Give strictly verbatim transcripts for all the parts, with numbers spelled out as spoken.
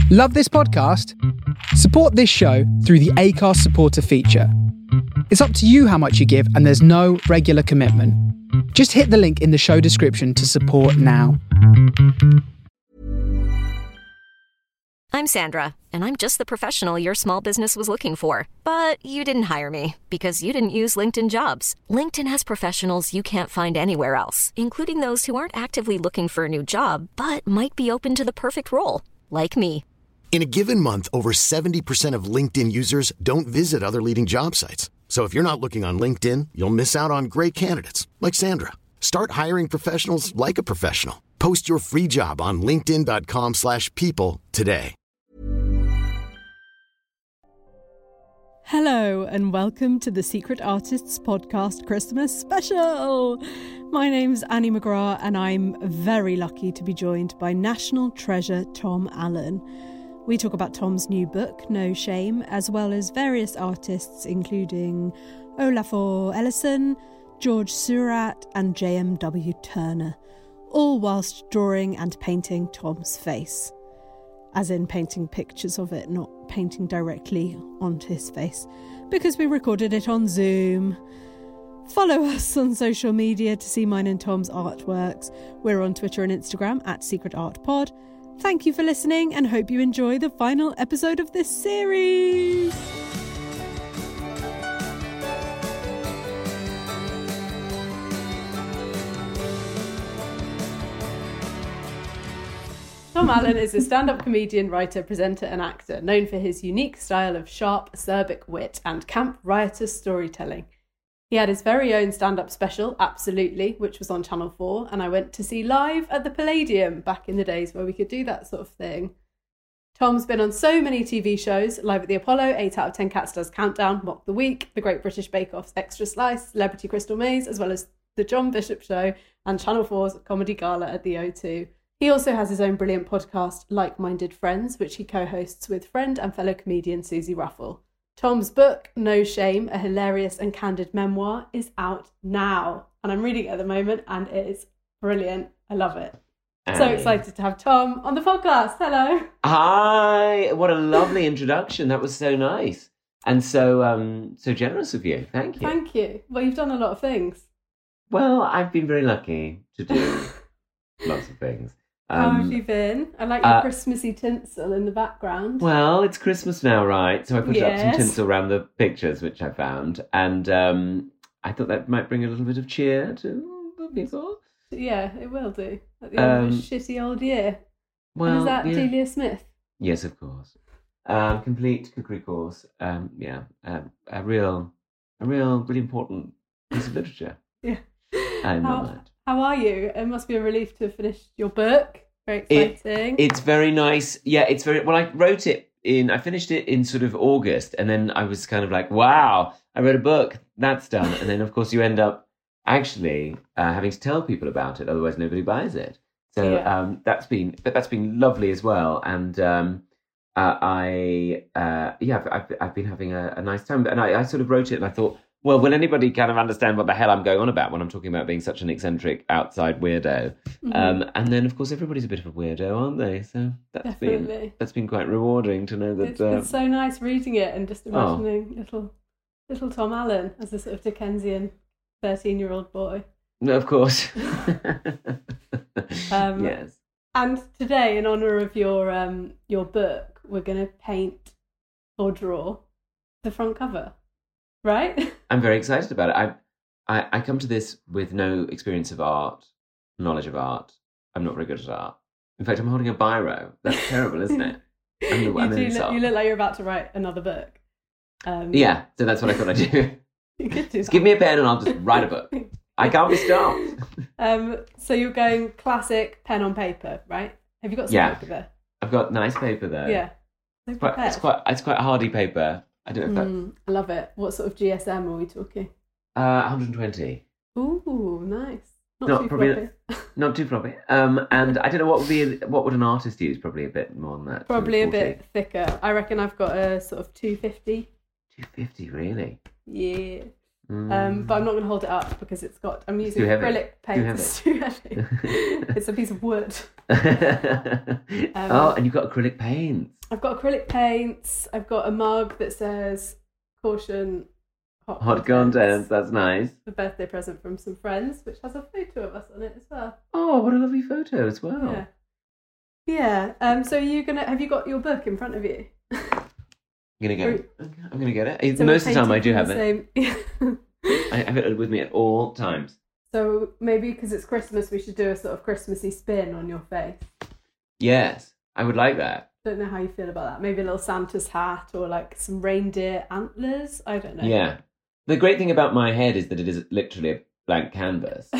Love this podcast? Support this show through the Acast supporter feature. It's up to you how much you give, and there's no regular commitment. Just hit the link in the show description to support now. I'm Sandra, and I'm just the professional your small business was looking for. But you didn't hire me because you didn't use LinkedIn Jobs. LinkedIn has professionals you can't find anywhere else, including those who aren't actively looking for a new job, but might be open to the perfect role, like me. In a given month, over seventy percent of LinkedIn users don't visit other leading job sites. So if you're not looking on LinkedIn, you'll miss out on great candidates like Sandra. Start hiring professionals like a professional. Post your free job on linkedin.com slash people today. Hello and welcome to the Secret Artists Podcast Christmas Special. My name's Annie McGrath and I'm very lucky to be joined by National Treasure Tom Allen. We talk about Tom's new book, No Shame, as well as various artists including Olafur Eliasson, George Seurat and J M W Turner, all whilst drawing and painting Tom's face. As in painting pictures of it, not painting directly onto his face, because we recorded it on Zoom. Follow us on social media to see mine and Tom's artworks. We're on Twitter and Instagram at Secret Art Pod. Thank you for listening and hope you enjoy the final episode of this series. Tom Allen is a stand-up comedian, writer, presenter and actor, known for his unique style of sharp, acerbic wit and camp riotous storytelling. He had his very own stand-up special, Absolutely, which was on Channel four, and I went to see live at the Palladium back in the days where we could do that sort of thing. Tom's been on so many T V shows, Live at the Apollo, eight out of ten Cats Does Countdown, Mock the Week, The Great British Bake Off's Extra Slice, Celebrity Crystal Maze, as well as The John Bishop Show and Channel four's Comedy Gala at the O two. He also has his own brilliant podcast, Like-Minded Friends, which he co-hosts with friend and fellow comedian Susie Ruffle. Tom's book, No Shame, a hilarious and candid memoir, is out now. And I'm reading it at the moment and it is brilliant. I love it. Hey. So excited to have Tom on the podcast. Hello. Hi. What a lovely introduction. That was so nice. And so um, so generous of you. Thank you. Thank you. Well, you've done a lot of things. Well, I've been very lucky to do lots of things. Um, How have you been? I like your uh, Christmassy tinsel in the background. Well, it's Christmas now, right? So I put yes. up some tinsel around the pictures, which I found. And um, I thought that might bring a little bit of cheer to the people. Yeah, it will do. At the end um, of a shitty old year. Well, and is that yeah. Delia Smith? Yes, of course. Um, complete cookery course. Um, yeah, um, a real, a real, really important piece of literature. Yeah. I know how, that. How are you? It must be a relief to have finished your book. Very exciting. It, it's very nice. Yeah, it's very... Well, I wrote it in... I finished it in sort of August, and then I was kind of like, wow, I wrote a book. That's done. And then, of course, you end up actually uh, having to tell people about it, otherwise nobody buys it. So yeah. um, that's been... But that's been lovely as well. And um, uh, I... Uh, yeah, I've, I've been having a, a nice time. And I, I sort of wrote it, and I thought... Well, will anybody kind of understand what the hell I'm going on about when I'm talking about being such an eccentric outside weirdo? Mm-hmm. Um, and then, of course, everybody's a bit of a weirdo, aren't they? So that's Definitely. been that's been quite rewarding to know that. It's, uh, it's so nice reading it and just imagining oh. little little Tom Allen as a sort of Dickensian thirteen-year-old boy. No, of course. um, yes. And today, in honour of your um, your book, we're going to paint or draw the front cover. Right? I'm very excited about it. I, I I come to this with no experience of art, knowledge of art. I'm not very good at art. In fact, I'm holding a biro. That's terrible, isn't it? I'm the, you, I'm do look, you look like you're about to write another book. Um, yeah, so that's what I thought I'd do. You could do just give me a pen and I'll just write a book. I can't be stopped. Um, so you're going classic pen on paper, right? Have you got some yeah. paper there? I've got nice paper there. Yeah. It's quite, it's quite, it's quite hardy paper. I don't know if mm, I love it. What sort of G S M are we talking? Uh, one hundred twenty. Ooh, nice. Not, not too probably floppy. Not, not too floppy. Um, and I don't know what would be what would an artist use? Probably a bit more than that. Probably a bit thicker. I reckon I've got a sort of two fifty. two fifty, really? Yeah. Mm. Um, but I'm not going to hold it up because it's got. I'm using too heavy. acrylic paint. Too It's too heavy. It's a piece of wood. um, oh, and you've got acrylic paints. I've got acrylic paints. I've got a mug that says "Caution, hot, Hot contents." contents. That's nice. A birthday present from some friends, which has a photo of us on it as well. Oh, what a lovely photo as well. Yeah. Yeah. Um. So are you gonna have you got your book in front of you? I'm gonna get it. I'm gonna get it. So Most of the time, I painting do have from it. the same- I have it with me at all times. So maybe because it's Christmas, we should do a sort of Christmassy spin on your face. Yes, I would like that. Don't know how you feel about that. Maybe a little Santa's hat or like some reindeer antlers. I don't know. Yeah. The great thing about my head is that it is literally a blank canvas.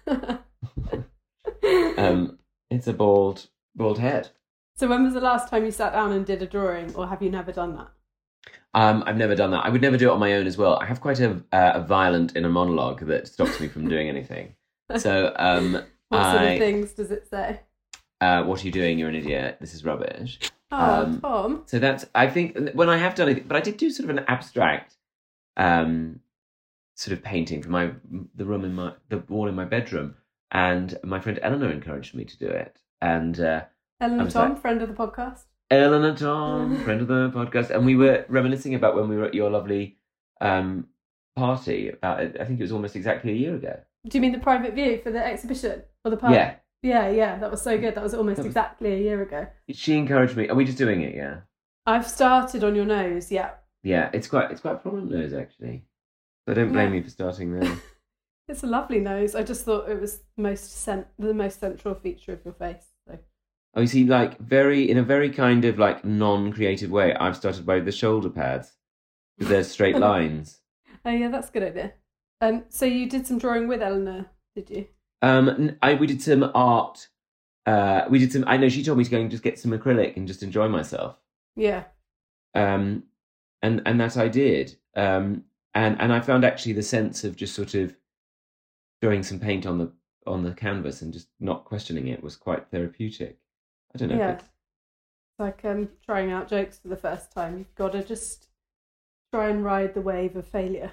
um, it's a bald, bald head. So when was the last time you sat down and did a drawing, or have you never done that? Um, I've never done that. I would never do it on my own as well. I have quite a, uh, a violent inner monologue that stops me from doing anything. So, um, what sort I, of things does it say? Uh, what are you doing? You're an idiot. This is rubbish. Oh, um, Tom. So that's, I think, when I have done it, but I did do sort of an abstract um, sort of painting for my the room in my the wall in my bedroom, and my friend Eleanor encouraged me to do it. And uh, Eleanor Tom, like, friend of the podcast. Eleanor Tom, friend of the podcast, and we were reminiscing about when we were at your lovely um, party. About I think it was almost exactly a year ago. Do you mean the private view for the exhibition or the party? Yeah. Yeah, yeah, that was so good. That was almost that was... exactly a year ago. She encouraged me. Are we just doing it? Yeah. I've started on your nose. Yeah. Yeah, it's quite it's quite a prominent nose actually. So don't blame yeah. me for starting there. It's a lovely nose. I just thought it was most cent- the most central feature of your face. So. Oh, you see, like very in a very kind of like non-creative way, I've started by the shoulder pads because there's straight lines. Oh yeah, that's a good idea. Um, so you did some drawing with Eleanor, did you? Um, I we did some art. Uh, we did some. I know she told me to go and just get some acrylic and just enjoy myself. Yeah. Um, and and that I did. Um, and and I found actually the sense of just sort of throwing some paint on the on the canvas and just not questioning it was quite therapeutic. I don't know. Yeah. If it's... like um, trying out jokes for the first time. You've got to just try and ride the wave of failure.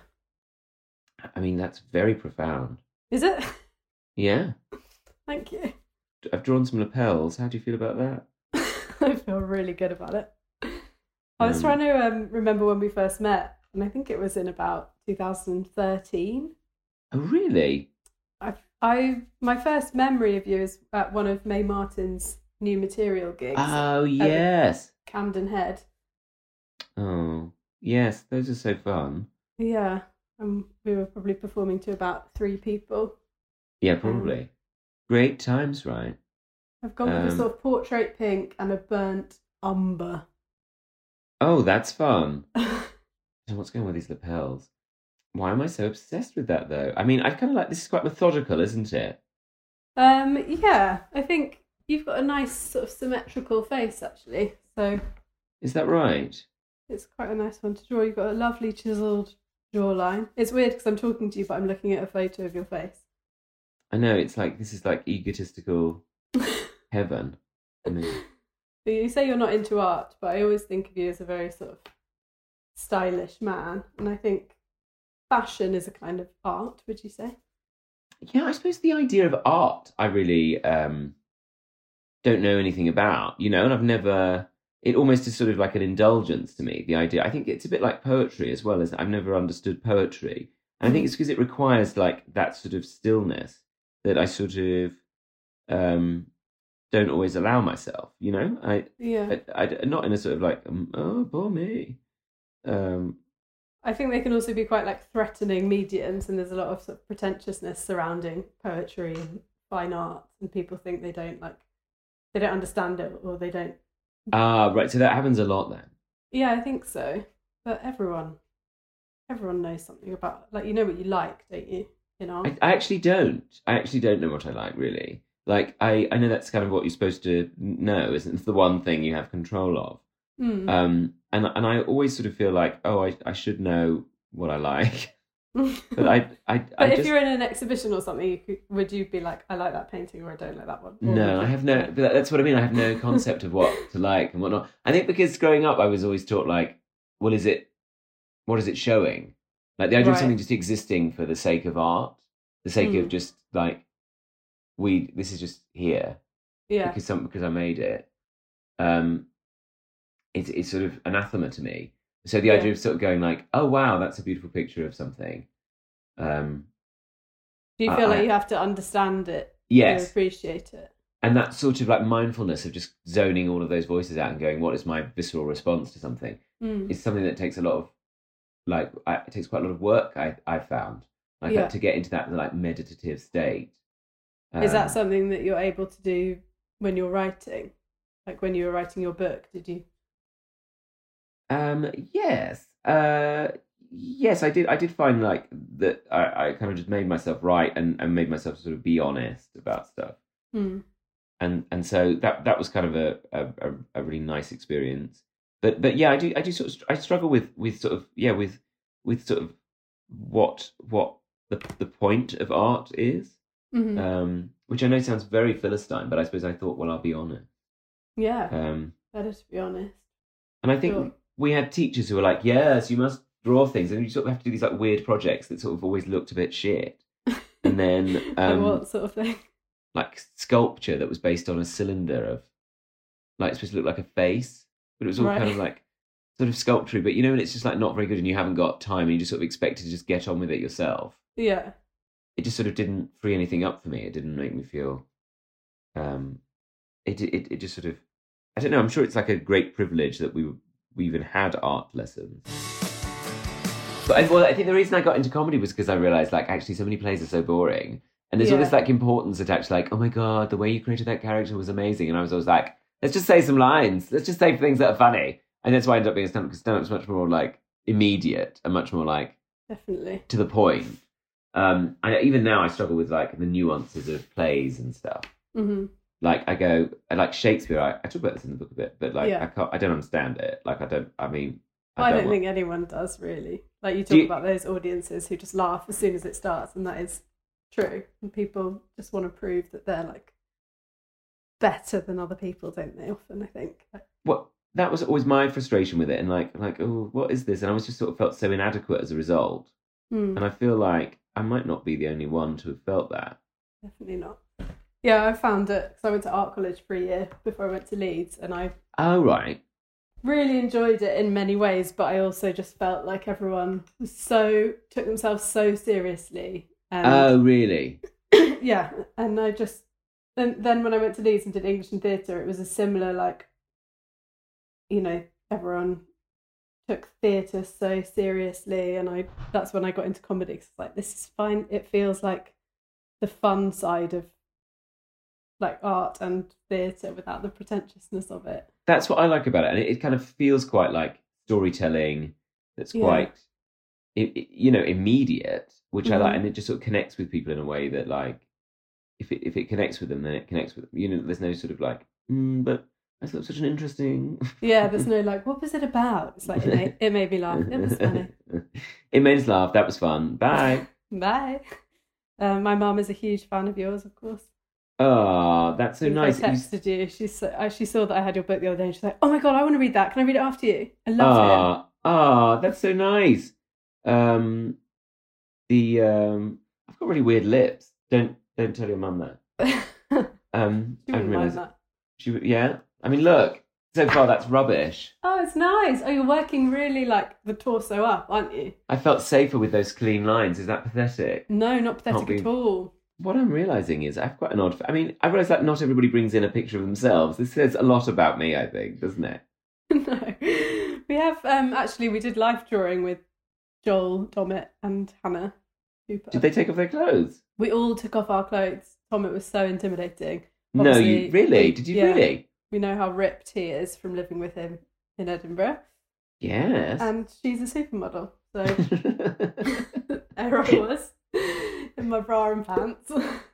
I mean, that's very profound. Is it? Yeah. Thank you. I've drawn some lapels. How do you feel about that? I feel really good about it. I was um, trying to um, remember when we first met, and I think it was in about two thousand thirteen. Oh, really? I, I, my first memory of you is at one of May Martin's new material gigs. Oh, yes. Camden Head. Oh, yes. Those are so fun. Yeah. Um, we were probably performing to about three people. Yeah, probably. Um, Great times, right? I've gone with um, a sort of portrait pink and a burnt umber. Oh, that's fun. So what's going on with these lapels? Why am I so obsessed with that, though? I mean, I kind of like, this is quite methodical, isn't it? Um, yeah, I think you've got a nice sort of symmetrical face, actually. So is that right? It's quite a nice one to draw. You've got a lovely chiseled jawline. It's weird because I'm talking to you, but I'm looking at a photo of your face. I know, it's like, this is like egotistical heaven. I mean, you say you're not into art, but I always think of you as a very sort of stylish man. And I think fashion is a kind of art, would you say? Yeah, I suppose the idea of art, I really um, don't know anything about, you know, and I've never, it almost is sort of like an indulgence to me, the idea. I think it's a bit like poetry as well, as I've never understood poetry. And I think it's because it requires like that sort of stillness that I sort of um, don't always allow myself, you know? I, yeah. I, I, not in a sort of like, um, oh, poor me. Um, I think they can also be quite like threatening mediums, and there's a lot of sort of pretentiousness surrounding poetry and fine arts, and people think they don't like, they don't understand it, or they don't. Ah, right. So that happens a lot then. Yeah, I think so. But everyone, everyone knows something about, like, you know what you like, don't you? You know. I, I actually don't. I actually don't know what I like, really. Like, I, I know that's kind of what you're supposed to know, isn't it? It's the one thing you have control of. Mm. Um, and and I always sort of feel like, oh, I, I should know what I like. But I, I, but I if just... you're in an exhibition or something, you could, would you be like, I like that painting, or I don't like that one? Or no, I have no. But that's what I mean. I have no concept of what to like and whatnot. I think because growing up, I was always taught like, well, is it, what is it showing? Like the idea Right. of something just existing for the sake of art, the sake Mm. of just like we. This is just here Yeah. because some because I made it. Um, it's it's sort of anathema to me. So the Yeah. idea of sort of going like, oh wow, that's a beautiful picture of something. Um, Do you feel I- like I- you have to understand it Yes. to appreciate it? and that sort of like mindfulness of just zoning all of those voices out and going, what is my visceral response to something? Mm. Is something that takes a lot of like I, it takes quite a lot of work. I I found like Yeah. to get into that like meditative state. Is that Um, something that you're able to do when you're writing? Like when you were writing your book, did you? Um, yes. Uh, yes, I did. I did find like that. I, I kind of just made myself write and, and made myself sort of be honest about stuff. Mm. And and so that that was kind of a, a, a really nice experience. But but yeah, I do I do sort of I struggle with with sort of yeah with with sort of what what the the point of art is. Mhm. Um, which I know sounds very Philistine, but I suppose I thought, well, I'll be honest. Yeah, Um, better to be honest. And I think Sure. we had teachers who were like, yes, you must draw things. And you sort of have to do these like weird projects that sort of always looked a bit shit. And then Like um, what sort of thing? like sculpture that was based on a cylinder of, like, it's supposed to look like a face, but it was all Right. kind of like sort of sculpture. But you know, when it's just like not very good and you haven't got time and you just sort of expect to just get on with it yourself. Yeah. It just sort of didn't free anything up for me. It didn't make me feel, um, it, it, it just sort of, I don't know, I'm sure it's like a great privilege that we we even had art lessons. But I, well, I think the reason I got into comedy was because I realised, like, actually so many plays are so boring. And there's all this, Yeah. like, importance attached, like, oh my God, the way you created that character was amazing. And I was always like, let's just say some lines. Let's just say things that are funny. And that's why I ended up being a stand-up, because stand-up's much more, like, immediate and much more, like, Definitely. to the point. Um, I, even now I struggle with, like, the nuances of plays and stuff. Hmm. Like, I go, I like Shakespeare, I, I talk about this in the book a bit, but, like, Yeah. I can't, I don't understand it. Like, I don't, I mean... I don't want- think anyone does really. Like you talk Do you- about those audiences who just laugh as soon as it starts, and that is true. And people just want to prove that they're like better than other people, don't they? Often, I think. What that was always my frustration with it, and like, like, oh, what is this? And I was just sort of felt so inadequate as a result. Hmm, And I feel like I might not be the only one to have felt that. definitely not. Yeah, I found it because I went to art college for a year before I went to Leeds, and I Oh, right. really enjoyed it in many ways. But I also just felt like everyone was so took themselves so seriously. And Oh, really? yeah, and I just then then when I went to Leeds and did English and theatre, it was a similar like, you know, everyone took theatre so seriously, and I that's when I got into comedy. 'Cause it's like, this is fine. It feels like the fun side of like art and theatre without the pretentiousness of it. That's what I like about it, and it, it kind of feels quite like storytelling. That's Yeah. quite, i i- you know, immediate, which I like, Mhm. and it just sort of connects with people in a way that, like, if it if it connects with them, then it connects with them. You know. There's no sort of like, mm, but I thought such an interesting. Yeah, there's no like, what was it about? It's like, it made, it made me laugh. It was funny. It made us laugh. That was fun. Bye. Bye. Um, my mum is a huge fan of yours, of course. Oh, that's so I nice. I You- texted you. She saw, she saw that I had your book the other day, and she's like, "Oh my god, I want to read that. Can I read it after you? I love Ah, ah, that's so nice. Um, the um, I've got really weird lips. Don't don't tell your mum that. it." Um, She I wouldn't mind realised that. she. would- Yeah, I mean, look. So far, that's rubbish. Oh, it's nice. Oh, you're working really like the torso up, aren't you? I felt safer with those clean lines. Is that pathetic? No, not pathetic Can't at be- all. What I'm realizing is I've quite an odd. I mean, I realize that not everybody brings in a picture of themselves. This says a lot about me, I think, doesn't it? No, we have um actually we did life drawing with Joel, Domit, and Hannah Cooper. Did they take off their clothes? We all took off our clothes. Tomit was so intimidating. No, Obviously, you really? we- Did you yeah. really? We know how ripped he is from living with him in Edinburgh. Yes. And she's a supermodel. So there I was in my bra and pants.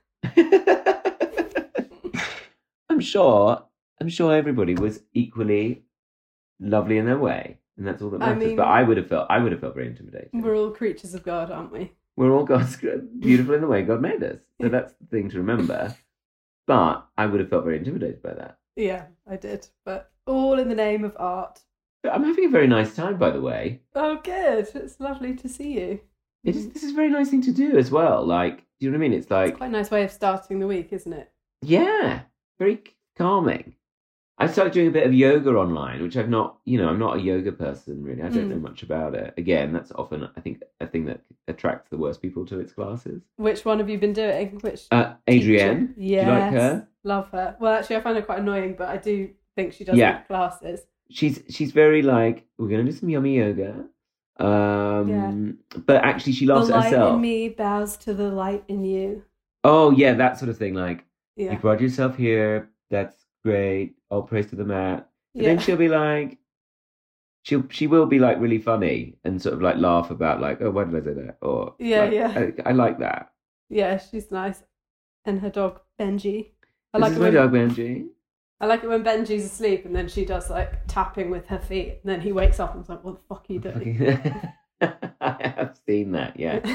I'm sure. I'm sure everybody was equally lovely in their way, and that's all that I matters. mean- but I would have felt. I would have felt very intimidated. We're all creatures of God, aren't we? We're all God's beautiful in the way God made us. So that's the thing to remember. But I would have felt very intimidated by that. Yeah, I did. But all in the name of art. But I'm having a very nice time, by the way. Oh, good. It's lovely to see you. It is, this is a very nice thing to do as well. Like, do you know what I mean? It's like, It's quite a nice way of starting the week, isn't it? yeah, very calming. I started doing a bit of yoga online, which I've not, you know, I'm not a yoga person really. I don't Mm. know much about it. Again, that's often, I think, a thing that attracts the worst people to its classes. Which one have you been doing? Which Uh, Adrienne, Yes. do you like her? Love her. Well, actually, I find her quite annoying, but I do think she does Yeah. good classes. She's she's very like, we're going to do some yummy yoga. Um, Yeah. But actually, she laughs the at light herself. in me bows to the light in you. Oh, yeah, that sort of thing. Like, Yeah. you brought yourself here. That's great. All praise to the mat. But Yeah. then she'll be like, she'll she will be like really funny and sort of like laugh about like, oh, why did I say that? Or Yeah, like, yeah. I, I like that. Yeah, she's nice. And her dog, Benji. I This like is it my when, dog Benji. I like it when Benji's asleep and then she does like tapping with her feet. And then he wakes up and is like, what the fuck are you doing? I have seen that. Yeah,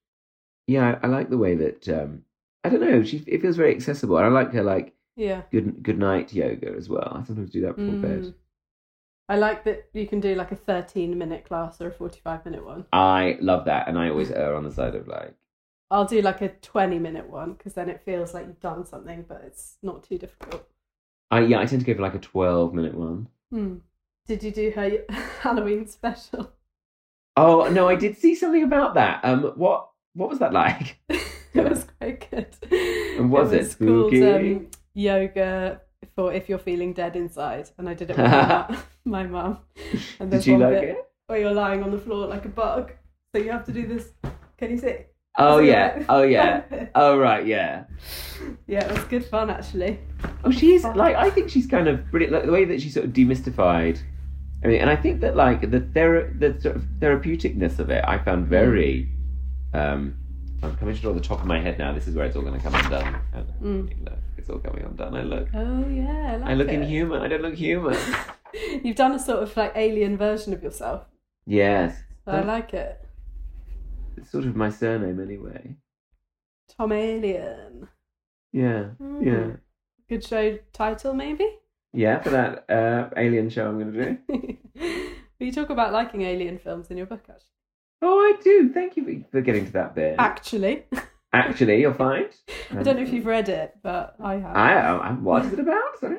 yeah. I, I like the way that um, I don't know. She it feels very accessible, and I like her like Yeah. good good night yoga as well. I sometimes do that before Mm. bed. I like that you can do like a thirteen minute class or a forty-five minute one. I love that, and I always err on the side of like, I'll do like a twenty minute one because then it feels like you've done something, but it's not too difficult. I yeah, I tend to go for like a twelve minute one. Hmm. Did you do her Halloween special? Oh no, I did see something about that. Um, what what was that like? It was quite good. And was it was called spooky? um, yoga for if you're feeling dead inside, and I did it with my mu- my mum. And Did there's she one like bit it? where you're lying on the floor like a bug, so you have to do this. Can you see? Oh So you're yeah, like- oh yeah, oh right, yeah. Yeah, it was good fun actually. Oh, she's like, I think she's kind of brilliant. Like the way that she sort of demystified. I mean, and I think that like the thera- the sort of therapeuticness of it, I found very. Um, I'm coming to the top of my head now. This is where it's all going to come undone. Mm. Look, it's all coming undone. I look. Oh yeah, I, like I look it. inhuman. I don't look human. You've done a sort of like alien version of yourself. Yes, I like it. it's sort of my surname anyway. Tom Alien. Yeah, Mm. yeah, Good show title, maybe? yeah. For that uh, alien show, I'm going to do. But you talk about liking alien films in your book, actually. Oh, I do. Thank you for, for getting to that bit. Actually. Actually, you'll find. I don't know if you've read it, but I have. I, I what is it about? Sorry.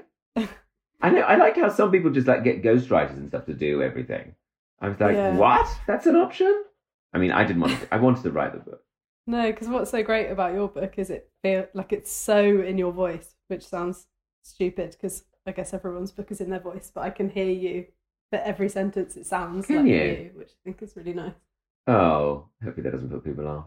I know. I like how some people just like get ghostwriters and stuff to do everything. I was like, Yeah. what? That's an option? I mean, I didn't want to. I wanted to write the book. No, because what's so great about your book is it feel like it's so in your voice, which sounds stupid because I guess everyone's book is in their voice, but I can hear you for every sentence. It sounds Can like you? you, which I think is really nice. Oh, hopefully that doesn't put people off.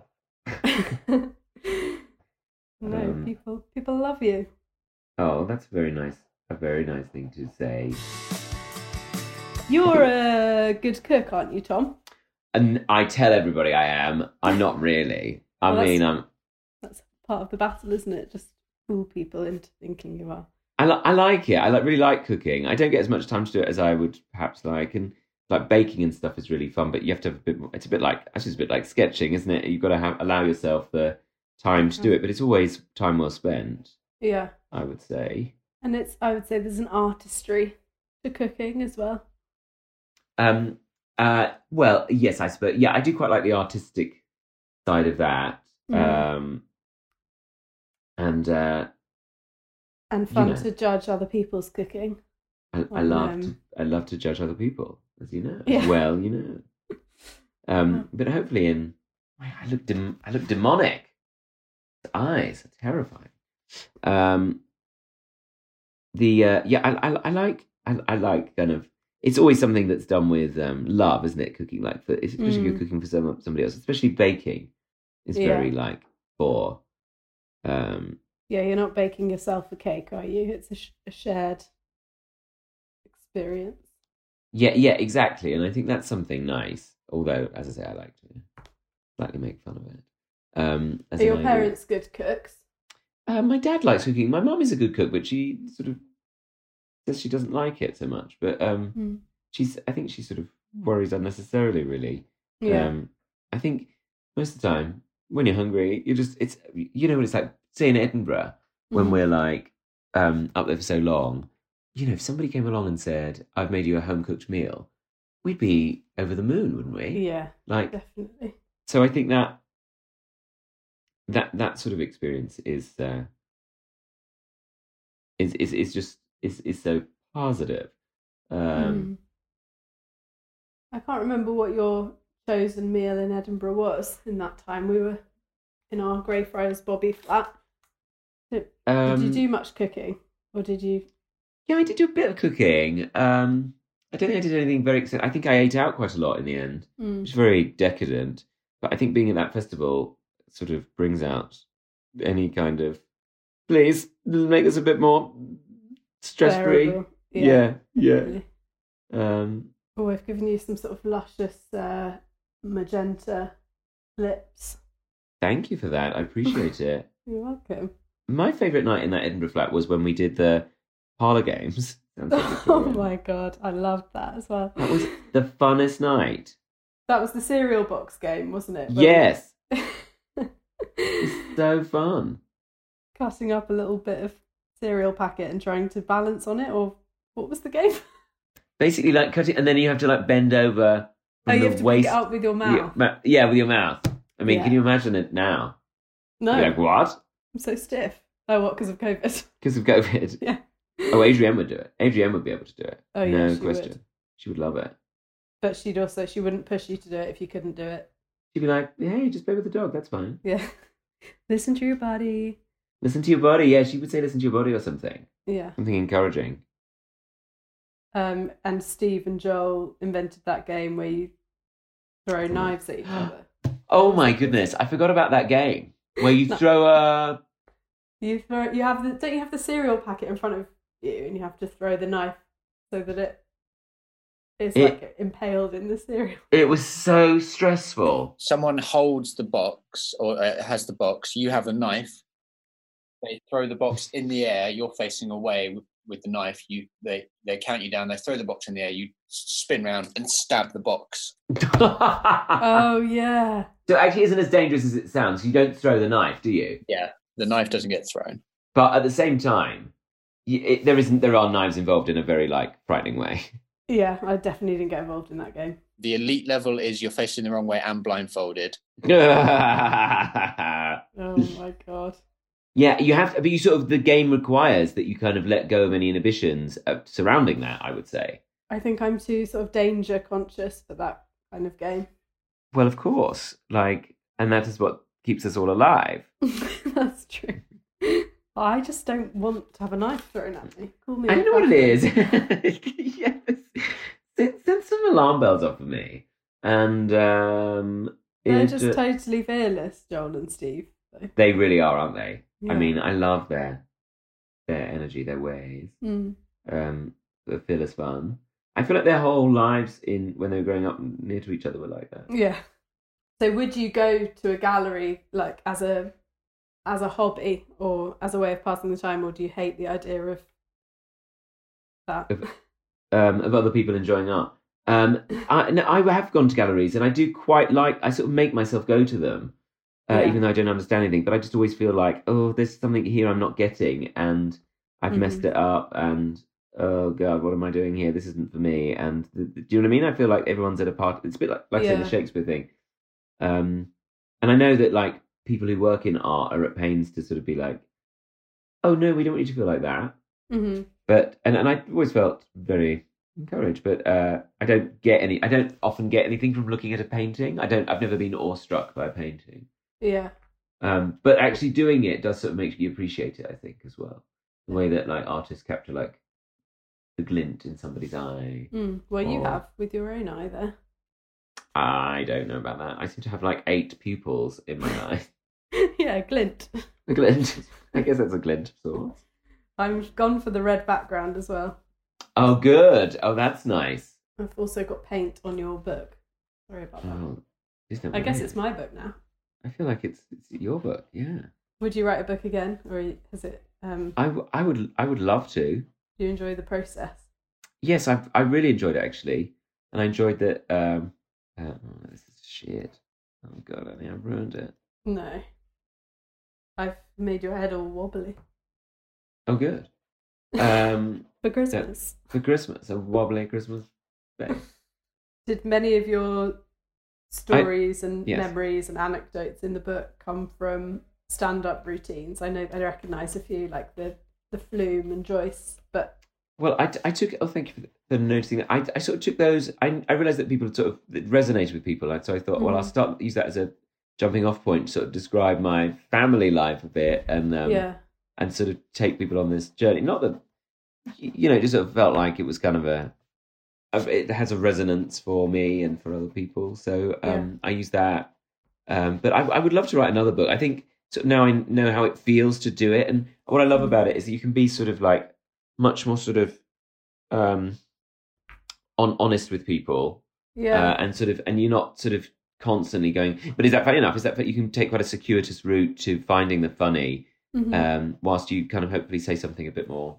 No, Um, people people love you. Oh, that's very nice. A very nice thing to say. You're a good cook, aren't you, Tom? And I tell everybody I am. I'm not really. I Well, that's- mean, I'm. That's part of the battle, isn't it? Just fool people into thinking you are. I, li- I like it. I like really like cooking. I don't get as much time to do it as I would perhaps like, and like baking and stuff is really fun. But you have to have a bit more. It's a bit like actually, it's a bit like sketching, isn't it? You've got to have allow yourself the time to do it, but it's always time well spent. Yeah. I would say. And it's, I would say there's an artistry to cooking as well. Um. Uh. Well, yes, I suppose. Yeah, I do quite like the artistic side of that. Mm. Um. And uh, And fun know. to judge other people's cooking. I, I Like, love um, to, I love to judge other people, as you know. Yeah. Well, you know. Um, but hopefully, in I look dem- I look demonic. His eyes are terrifying. Um, the uh, yeah, I, I I like I, I like kind of. It's always something that's done with um, love, isn't it? Cooking, like for especially if you're Mm. cooking for some, somebody else, especially baking, is Yeah. very like for. Um, Yeah, you're not baking yourself a cake, are you? It's a, sh- a shared experience. Yeah, yeah, exactly. And I think that's something nice. Although, as I say, I like to slightly make fun of it. Um, as Are your an idea. parents good cooks? Uh, my dad likes cooking. My mum is a good cook, but she sort of says she doesn't like it so much. But um, Mm. she's, I think she sort of worries unnecessarily, really. Yeah. Um, I think most of the time, when you're hungry, you just, it's, you know what it's like, say in Edinburgh, when Mhm. we're like um, up there for so long, you know, if somebody came along and said, I've made you a home cooked meal, we'd be over the moon, wouldn't we? Yeah, Like, definitely. so I think that that that sort of experience is uh, is, is is just is is so positive. Um, mm. I can't remember what your chosen meal in Edinburgh was in that time. We were in our Greyfriars Bobby flat. Did, um, did you do much cooking, or did you? Yeah, I did do a bit of cooking. Um, I don't think I did anything very exciting. I think I ate out quite a lot in the end, Mm. which is very decadent. But I think being at that festival sort of brings out any kind of, please make this a bit more stress-free. Bearable. Yeah, yeah. Definitely. Um, Oh, I've given you some sort of luscious uh, magenta lips. thank you for that. I appreciate it. You're welcome. My favourite night in that Edinburgh flat was when we did the parlour games. Sounds like Oh Victorian. my god, I loved that as well. That was the funnest night. That was the cereal box game, wasn't it? Yes. We- It's so fun. Cutting up a little bit of cereal packet and trying to balance on it, or what was the game? Basically, like cut it, and then you have to like bend over Oh, from you the have to waist. pick it up with your mouth. Yeah, yeah, with your mouth. I mean, Yeah. can you imagine it now? No, You're like, what? I'm so stiff. Oh, what? Because of COVID? Because of COVID. Yeah. Oh, Adrienne would do it. Adrienne would be able to do it. Oh, yeah, no she question. would. She would love it. But she'd also she wouldn't push you to do it if you couldn't do it. She'd be like, hey, just play with the dog. That's fine. Yeah. Listen to your body. Listen to your body. Yeah, she would say listen to your body or something. Yeah. Something encouraging. Um, and Steve and Joel invented that game where you throw knives at each other. Oh my goodness. I forgot about that game where you No. throw a... You throw. You have the. Don't you have the cereal packet in front of you, and you have to throw the knife so that it is It- like impaled in the cereal. It was so stressful. Someone holds the box or uh, has the box. You have a knife. They throw the box in the air. You're facing away with, with the knife. You they they count you down. They throw the box in the air. You spin round and stab the box. Oh yeah. So it actually isn't as dangerous as it sounds. You don't throw the knife, do you? Yeah, the knife doesn't get thrown. But at the same time, y- it, there isn't. There are knives involved in a very like frightening way. Yeah, I definitely didn't get involved in that game. The elite level is you're facing the wrong way and blindfolded. Yeah, Oh my god. you have to. But you sort of the game requires that you kind of let go of any inhibitions uh, surrounding that. I would say. I think I'm too sort of danger conscious for that kind of game. Well, of course, like, and that is what keeps us all alive. That's true. I just don't want to have a knife thrown at me. Call me. I a don't know what it fashion- is. Yes. Send, send some alarm bells off for me. And um, They're it- just totally fearless, Joel and Steve. So. they really are, aren't they? Yeah. I mean, I love their their energy, their ways. Mm. Um, the fearless fun. I feel like their whole lives in when they were growing up near to each other were like that. Yeah. So would you go to a gallery like as a as a hobby or as a way of passing the time, or do you hate the idea of that? Of- Um, of other people enjoying art. Um, I, no, I have gone to galleries and I do quite like. I sort of make myself go to them, uh, Yeah. even though I don't understand anything. But I just always feel like, oh, there's something here I'm not getting, and I've Mhm. messed it up, and oh god, what am I doing here? This isn't for me. And the, the- do you know what I mean? I feel like everyone's at a party. It's a bit like like I say, Yeah. the Shakespeare thing. Um, and I know that like people who work in art are at pains to sort of be like, oh no, we don't want you to feel like that. Mm-hmm. But and, and I always felt very encouraged, but uh, I don't get any. I don't often get anything from looking at a painting. I don't. I've never been awestruck by a painting. Yeah. Um, but actually doing it does sort of make you appreciate it. I think as well, the way that like artists capture like the glint in somebody's eye. Mm. Well, you Or- have with your own eye there. I don't know about that. I seem to have like eight pupils in my eye. Yeah, glint. A glint. I guess that's a glint of sorts. I'm gone for the red background as well. Oh, good. Oh, that's nice. I've also got paint on your book. Sorry about that. Oh, isn't that I guess weird? it's my book now. I feel like it's it's your book. Yeah. Would you write a book again, or has it? Um, I, w- I would I would love to. do you enjoy the process? Yes, I I really enjoyed it actually, and I enjoyed that. Um, uh, oh, this is shit. Oh god, I think I ruined it. No. I've made your head all wobbly Oh, good. Um, for Christmas. for Christmas, a wobbly Christmas day. Did many of your stories I, and yes. memories and anecdotes in the book come from stand-up routines. I know I recognise a few, like the the Flume and Joyce, but well, I, I took. Oh, thank you for, for noticing that. I, I sort of took those. I I realised that people sort of it resonated with people, and so I thought, mm. well, I'll start use that as a jumping off point, to sort of describe my family life a bit, and um, yeah, and sort of take people on this journey. Not that you know, it just sort of felt like it was kind of a. It has a resonance for me and for other people, so um, yeah. I use that. Um, but I, I would love to write another book. I think so now I know how it feels to do it, and what I love about it is that you can be sort of like much more sort of um, on honest with people, yeah, uh, and sort of, and you're not sort of constantly going. But is that funny enough? Is that you can take quite a circuitous route to finding the funny, mm-hmm. um, whilst you kind of hopefully say something a bit more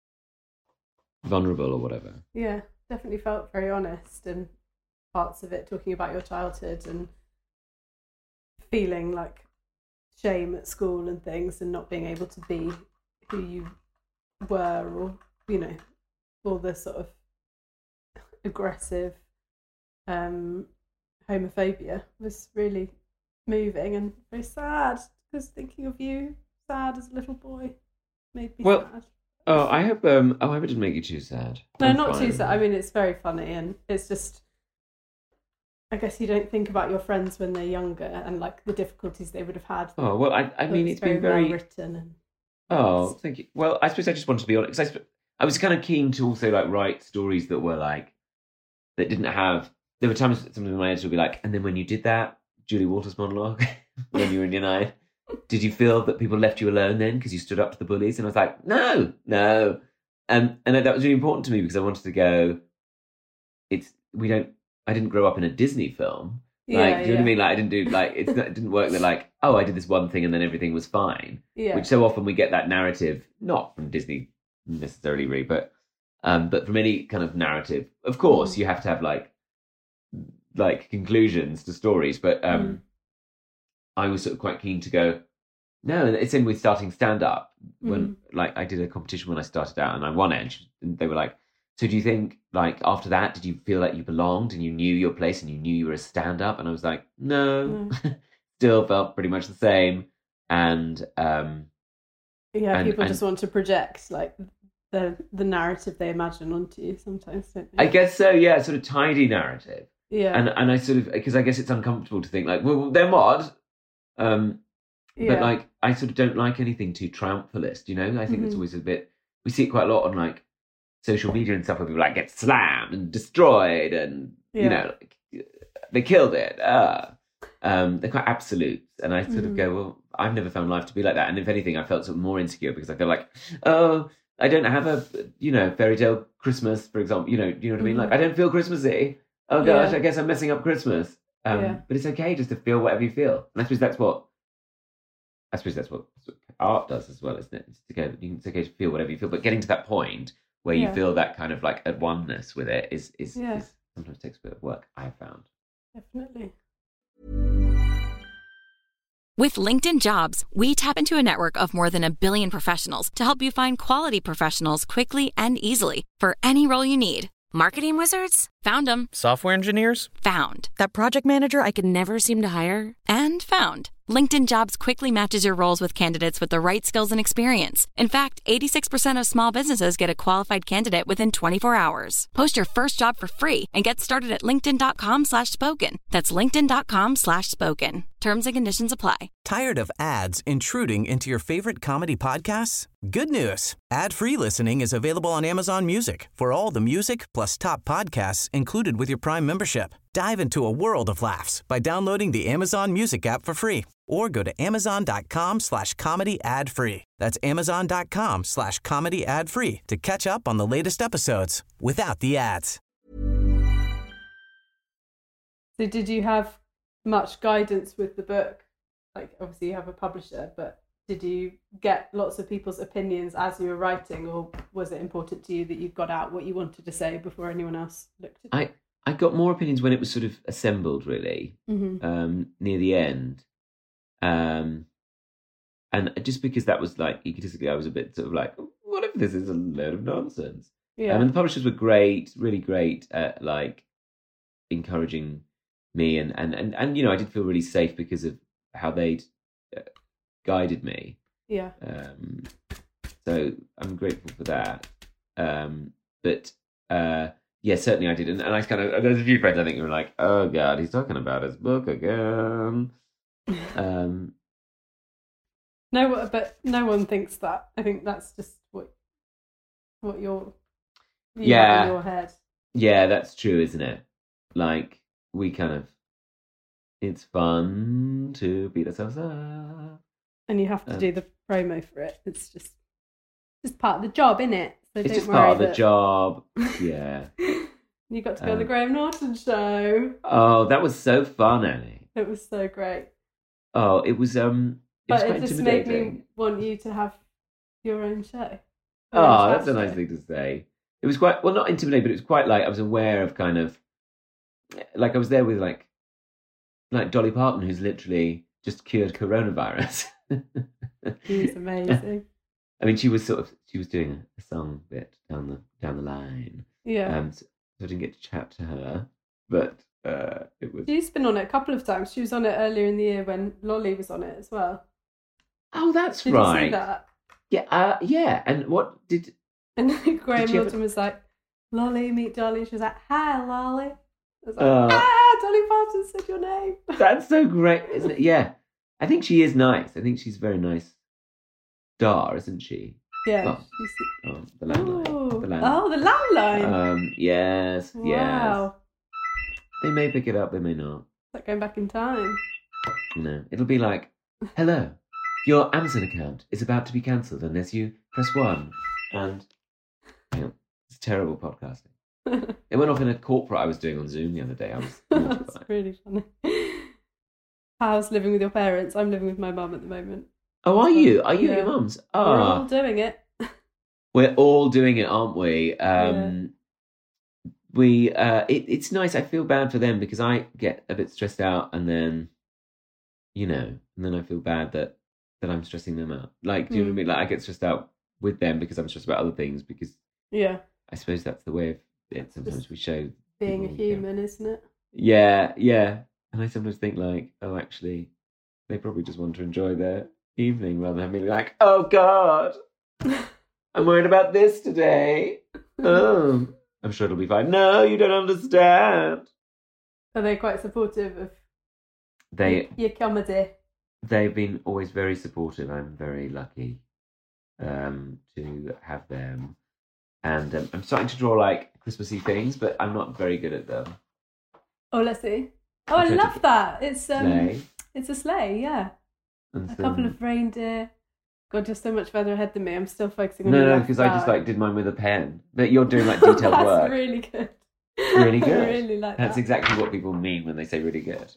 vulnerable or whatever. Yeah, definitely felt very honest, and parts of it talking about your childhood and feeling like shame at school and things, and not being able to be who you were, or you know, all the sort of aggressive um homophobia was really moving and very sad, because thinking of you sad as a little boy made me well, sad. Oh, I hope um oh I hope it didn't make you too sad. No, I'm not fine. too sad. I mean, it's very funny, and it's just, I guess you don't think about your friends when they're younger and like the difficulties they would have had. Oh well, I I mean, it's, it's been very well written. And oh, thank you. Well, I suppose I just wanted to be honest, because I, I was kind of keen to also like write stories that were like that didn't have. There were times something in my head would be like, and then when you did that Julie Walters monologue when you were in year nine, did you feel that people left you alone then because you stood up to the bullies? And I was like, no, no. Um, and that was really important to me, because I wanted to go, it's, we don't, I didn't grow up in a Disney film. Like, yeah, do you yeah. know what I mean? Like, I didn't do, like, it's not, it didn't work that like, oh, I did this one thing and then everything was fine. Yeah. Which so often we get that narrative, not from Disney necessarily, really, but, um, but from any kind of narrative. Of course, mm. you have to have like, like conclusions to stories, but um, mm. I was sort of quite keen to go, no, and it's in with starting stand-up. When, mm. like, I did a competition when I started out and I won it, and they were like, so do you think, like, after that, did you feel like you belonged and you knew your place and you knew you were a stand-up? And I was like, no, mm. still felt pretty much the same. And um, yeah, and, people and, just want to project, like, the the narrative they imagine onto you sometimes, don't they? I guess so, yeah, sort of tidy narrative. Yeah. And and I sort of, because I guess it's uncomfortable to think, like, well, they're mod. Um, yeah. But, like, I sort of don't like anything too triumphalist, you know? I think mm-hmm. it's always a bit, we see it quite a lot on, like, social media and stuff where people, like, get slammed and destroyed and, yeah. you know, like, they killed it. Uh, um, they're quite absolute. And I sort mm-hmm. of go, well, I've never found life to be like that. And if anything, I felt sort of more insecure because I feel like, oh, I don't have a, you know, fairy tale Christmas, for example. You know, you know what I mean? Mm-hmm. Like, I don't feel Christmassy. Oh, gosh, yeah. I guess I'm messing up Christmas. Um, yeah. But it's okay just to feel whatever you feel. And I suppose that's what, I suppose that's what art does as well, isn't it? It's okay, it's okay to feel whatever you feel, but getting to that point where you yeah. feel that kind of like at oneness with it is is, yeah. is sometimes takes a bit of work, I've found. Definitely. With LinkedIn Jobs, we tap into a network of more than a billion professionals to help you find quality professionals quickly and easily for any role you need. Marketing wizards? Found them. Software engineers? Found. That project manager I could never seem to hire? And found. LinkedIn Jobs quickly matches your roles with candidates with the right skills and experience. In fact, eighty-six percent of small businesses get a qualified candidate within twenty-four hours. Post your first job for free and get started at linkedin.com slash spoken. That's linkedin.com slash spoken. Terms and conditions apply. Tired of ads intruding into your favorite comedy podcasts? Good news. Ad-free listening is available on Amazon Music for all the music plus top podcasts included with your Prime membership. Dive into a world of laughs by downloading the Amazon Music app for free or go to amazon.com slash comedy ad free. That's amazon.com slash comedy ad free to catch up on the latest episodes without the ads. So did you have much guidance with the book? Like, obviously you have a publisher, but did you get lots of people's opinions as you were writing, or was it important to you that you got out what you wanted to say before anyone else looked at it? I, I got more opinions when it was sort of assembled, really, mm-hmm. um, near the end. Um, and just because that was like, egotistically, I was a bit sort of like, what if this is a load of nonsense? Yeah. Um, and the publishers were great, really great at like encouraging me, and, and, and, and, you know, I did feel really safe because of how they'd uh, guided me. Yeah. Um, so I'm grateful for that. Um, but uh, yeah, certainly I did. And, and I kind of, there's a few friends I think who were like, oh God, he's talking about his book again. um, no, but no one thinks that. I think that's just what what you're you yeah. have in your head. Yeah, that's true, isn't it? Like, we kind of, it's fun to beat ourselves up. And you have to um, do the promo for it. It's just just part of the job, isn't it? So it's don't just worry part of the that... job. Yeah. You got to go um, on the Graham Norton show. Oh, that was so fun, Annie. It was so great. Oh, it was um it was But quite it just made intimidating. me want you to have your own show. Your Oh, own that's a chat nice show. thing to say. It was quite, well, not intimidating, but it was quite like, I was aware of kind of, like I was there with like, like Dolly Parton, who's literally just cured coronavirus. He's amazing. I mean, she was sort of, she was doing a song bit down the, down the line. Yeah. Um, so I didn't get to chat to her, but uh, it was... She's been on it a couple of times. She was on it earlier in the year when Lolly was on it as well. Oh, that's Did right. you see that? Yeah, uh, yeah. And what did... And then Graham Did you Norton ever- was like, Lolly, meet Dolly. She was like, hi, Lolly. I was like, Uh, ah, Dolly Parton said your name. That's so great, isn't it? Yeah. I think she is nice. I think she's a very nice star, isn't she? Yeah. Oh, she's- oh the landline. Ooh. The landline. Oh, the landline. Um, yes, yes. Wow. They may pick it up, they may not. It's like going back in time. You know, it'll be like, hello, your Amazon account is about to be cancelled unless you press one. And, you know, it's terrible podcasting. It went off in a corporate I was doing on Zoom the other day. I was mortified. That's really funny. How's living with your parents? I'm living with my mum at the moment. Oh, are you? Are you Yeah. at your mum's? We're all Ah, doing it. we're all doing it, aren't we? Um, we, uh, it, it's nice. I feel bad for them because I get a bit stressed out, and then, you know, and then I feel bad that that I'm stressing them out. Like, do you know what I mean? Like, I get stressed out with them because I'm stressed about other things. Because Yeah. I suppose that's the way of it. Sometimes Just we show Being a people we care. human, isn't it? Yeah, yeah. And I sometimes think like, oh, actually, they probably just want to enjoy their evening rather than being like, oh God, I'm worried about this today. Oh, I'm sure it'll be fine. No, you don't understand. Are they quite supportive of They your comedy? they've been always very supportive. I'm very lucky um, to have them, and um, I'm starting to draw like Christmassy things, but I'm not very good at them. Oh, let's see. Oh, I'm I trying to- love that. It's um, Sleigh. it's a sleigh. Yeah, And a so- couple of reindeer. God, you're so much further ahead than me. I'm still focusing on No, your no, left because I just side. like did mine with a pen. But you're doing like detailed That's work. really good. Really good. I really like That's that. exactly what people mean when they say really good.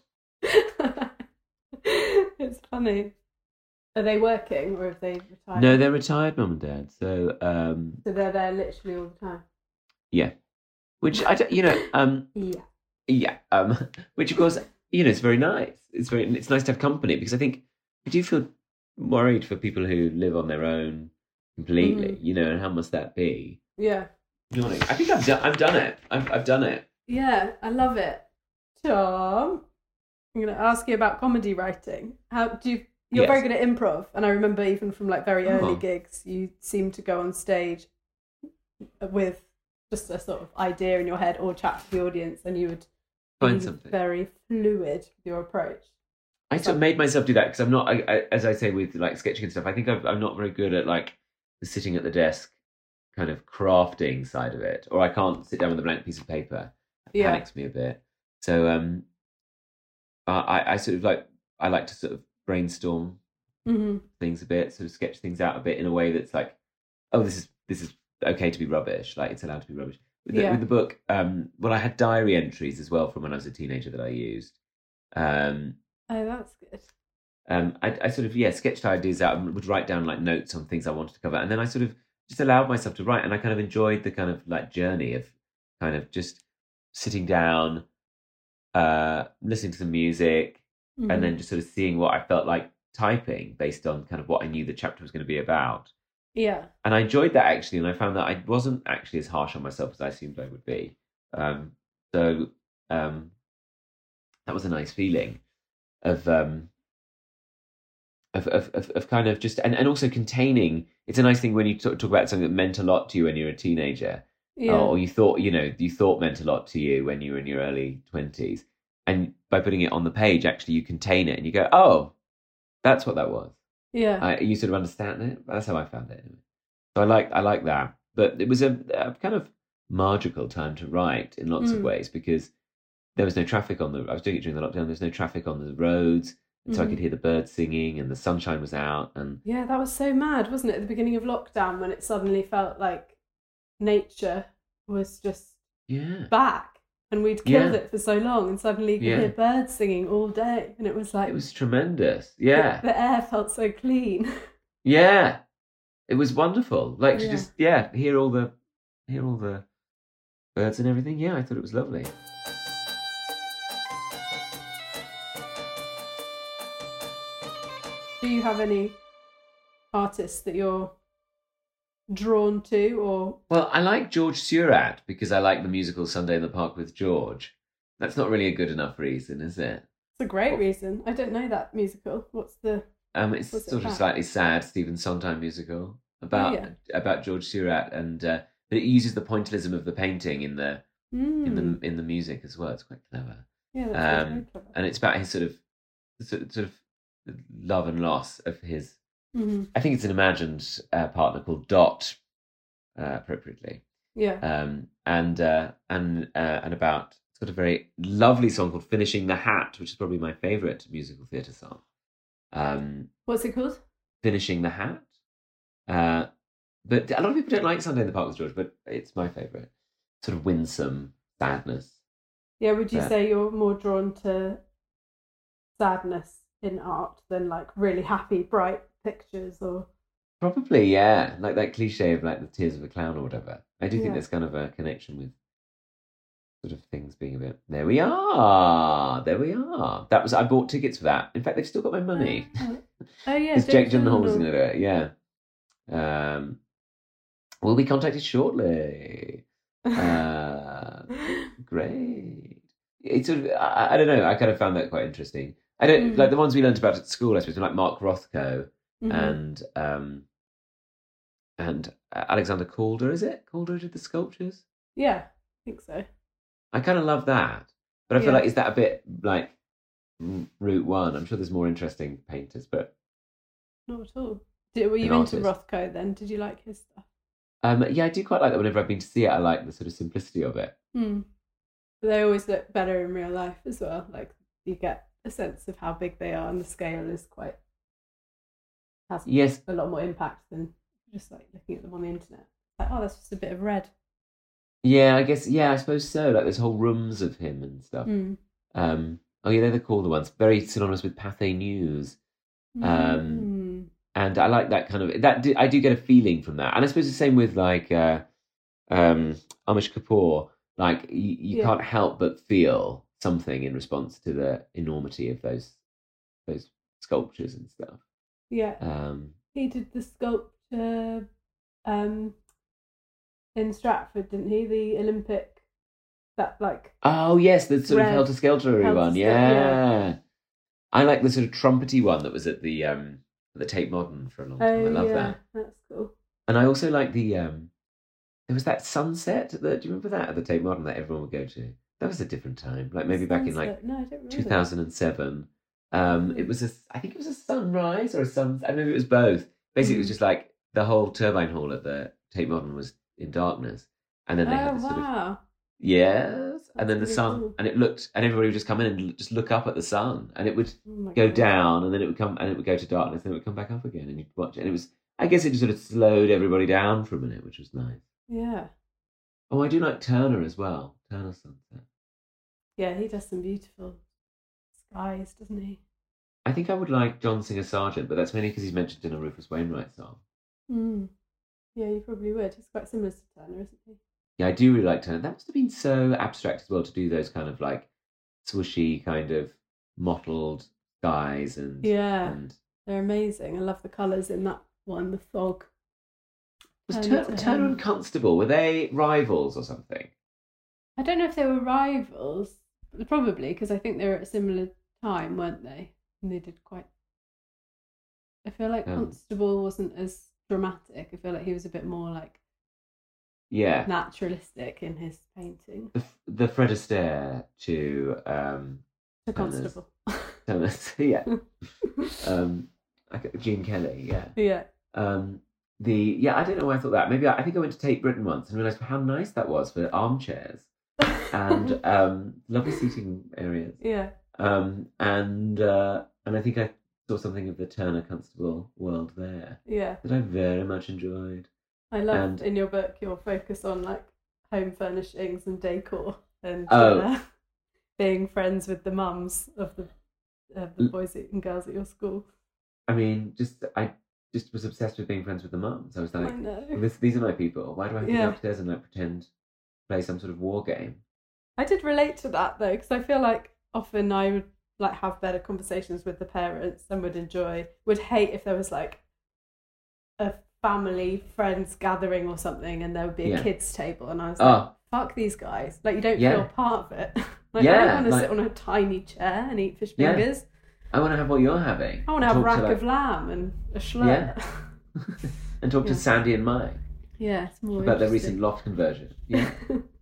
It's funny. Are they working or have they retired? No, they're retired, mum and dad. So, um, So they're there literally all the time. yeah. Which I, don't- you know, um, Yeah. yeah, um, which of course, you know, it's very nice. It's very, it's nice to have company because I think I do feel worried for people who live on their own completely. Mhm. You know, and how must that be? Yeah. You know what I I think I've done. I've done it. I've, I've done it. Yeah, I love it. Tom, I'm going to ask you about comedy writing. How do you? You're Yes. very good at improv, and I remember even from like very early Oh. gigs, you seem to go on stage with just a sort of idea in your head or chat to the audience, and you would Find be something. very fluid with your approach. I sort of made myself do that because I'm not, I, I, as I say with like sketching and stuff. I think I've, I'm not very good at like the sitting at the desk, kind of crafting side of it, or I can't sit down with a blank piece of paper. It Yeah. panics me a bit. So um, I, I sort of like I like to sort of brainstorm Mm-hmm. things a bit, sort of sketch things out a bit in a way that's like, oh, this is this is okay to be rubbish. Like it's allowed to be rubbish. With the, Yeah. with the book, um, well, I had diary entries as well from when I was a teenager that I used. Um, Oh, that's good. um, I, I sort of yeah sketched ideas out and would write down like notes on things I wanted to cover, and then I sort of just allowed myself to write, and I kind of enjoyed the kind of like journey of kind of just sitting down, uh, listening to some music, Mhm. and then just sort of seeing what I felt like typing based on kind of what I knew the chapter was going to be about. Yeah. And I enjoyed that actually, and I found that I wasn't actually as harsh on myself as I assumed I would be. Um, so um, that was a nice feeling of um of of of, of kind of just and, and also containing. It's a nice thing when you talk, talk about something that meant a lot to you when you were a teenager, Yeah. or you thought you know you thought meant a lot to you when you were in your early twenties, and by putting it on the page, actually you contain it and you go, oh, that's what that was. Yeah. I, you sort of understand it. That's how I found it. So I like I like that. But it was a, a kind of magical time to write in lots Mm. of ways because there was no traffic on the. I was doing it during the lockdown. There was no traffic on the roads, and so I Mhm. could hear the birds singing, and the sunshine was out. And Yeah, that was so mad, wasn't it? At the beginning of lockdown, when it suddenly felt like nature was just yeah, back, and we'd killed Yeah. it for so long, and suddenly you could Yeah. hear birds singing all day, and it was like it was tremendous. the- Yeah, the, air felt so clean. yeah, it was wonderful. Like to Yeah. just yeah, hear all the hear all the birds and everything. Yeah, I thought it was lovely. Do you have any artists that you're drawn to, or Well, I like George Seurat because I like the musical Sunday in the Park with George. That's not really a good enough reason, is it? it's a great reason? I don't know that musical. What's the? Um, it's What's it sort of about? slightly sad Stephen Sondheim musical about Oh, yeah. about George Seurat, and uh, but it uses the pointillism of the painting in the in Mm. the in the music as well. It's quite clever, Yeah, that sounds um, very clever. and it's about his sort of sort of, sort of love and loss of his. Mhm. I think it's an imagined uh, partner called Dot, uh, appropriately. Yeah. um, and uh, and uh, and about it's got a very lovely song called "Finishing the Hat," which is probably my favourite musical theatre song. Um, What's it called? "Finishing the Hat," uh, but a lot of people don't like "Sunday in the Park with George," but it's my favourite. Sort of winsome sadness. Yeah, would you Yeah. say you're more drawn to sadness in art than like really happy, bright pictures, or Probably, yeah, like that cliche of like the tears of a clown or whatever. I do think Yeah. there's kind of a connection with sort of things being a bit. There we are. There we are. That was I bought tickets for that. In fact, they've still got my money. Oh, oh yeah, Because Jake Jake Gyllenhaal was Gyllenhaal. going to do it, yeah. Um, we'll be contacted shortly. Uh, great. It's sort of, I, I don't know, I kind of found that quite interesting. I don't, Mm. like the ones we learned about at school, I suppose, were like Mark Rothko Mhm. and um, and Alexander Calder, is it? Calder did the sculptures? Yeah, I think so. I kind of love that. But I feel Yeah. like, is that a bit like mm, Route One? I'm sure there's more interesting painters, but Not at all. Did, were you An into artist. Rothko then? Did you like his stuff? um, yeah, I do quite like that. Whenever I've been to see it, I like the sort of simplicity of it. Hmm. But they always look better in real life as well. Like you get a sense of how big they are, and the scale is quite has Yes, a lot more impact than just like looking at them on the internet. Like, oh, that's just a bit of red. yeah, I guess, yeah, I suppose so. Like there's whole rooms of him and stuff. Mm. Um, oh yeah, they're the Calder ones. Very synonymous with Pathé News. Um, Mm. And I like that kind of that. Do, I do get a feeling from that, and I suppose the same with like uh, um, Amish Kapoor. Like you, you Yeah. can't help but feel something in response to the enormity of those those sculptures and stuff. Yeah, Um, he did the sculpture um, in Stratford, didn't he? The Olympic, that like oh yes, the sort Red. of Helter Skelter Helter one. Skelter, Yeah. yeah. I like the sort of trumpety one that was at the um, the Tate Modern for a long time. oh I love yeah, that. that's cool. And I also like the um, there was that sunset. At the, do you remember that at the Tate Modern that everyone would go to? That was a different time, like maybe back in like Sunset. no, I don't remember. two thousand seven. Um, Mm. it was a, I think it was a sunrise or a sun. I maybe it was both. Basically, it was Mm. just like the whole turbine hall at the Tate Modern was in darkness, and then they had Oh this sort of wow! yes, and then the really sun, cool. and it looked, and everybody would just come in and just look up at the sun, and it would Oh my go God. down, and then it would come, and it would go to darkness, and it would come back up again, and you'd watch it. And it was, I guess, it just sort of slowed everybody down for a minute, which was nice. Yeah, Oh, I do like Turner as well. Turner sunset. yeah, he does some beautiful skies, doesn't he? I think I would like John Singer Sargent, but that's mainly because he's mentioned in a Rufus Wainwright song. Mm. Yeah, you probably would. He's quite similar to Turner, isn't he? Yeah, I do really like Turner. That must have been so abstract as well to do those kind of like swooshy, kind of mottled skies and Yeah. And They're amazing. I love the colours in that one, the fog. was And, Turner, Turner um, and Constable, were they rivals or something? I don't know if they were rivals. Probably, because I think they were at a similar time, weren't they? And they did quite... I feel like Um, Constable wasn't as dramatic. I feel like he was a bit more like Yeah. naturalistic in his painting. The, the Fred Astaire to um, The Constable. Thomas, yeah. um, like Gene Kelly, yeah. Yeah. Um, the yeah, I don't know why I thought that. Maybe I, I think I went to Tate Britain once and realised how nice that was for armchairs and um, lovely seating areas. Yeah. Um, and uh, and I think I saw something of the Turner Constable world there Yeah. that I very much enjoyed. I love And- in your book your focus on like home furnishings and decor and Oh. uh, being friends with the mums of the of the L- boys and girls at your school. I mean, just I just was obsessed with being friends with the mums. I was like, I know. this, these are my people. Why do I have to Yeah. go upstairs and like pretend to play some sort of war game? I did relate to that though, because I feel like often I would like have better conversations with the parents and would enjoy, would hate if there was like a family friends gathering or something and there would be a Yeah. kids table and I was like, Oh, fuck these guys. Like you don't Yeah. feel part of it. Like I Yeah, don't want to like- sit on a tiny chair and eat fish Yeah. fingers. I want to have what you're having. I want to have a Talk rack like- of lamb and a schlert. Yeah. and talk to Yeah. Sandy and Mike Yeah, it's more about their interesting. recent loft conversion. Yeah,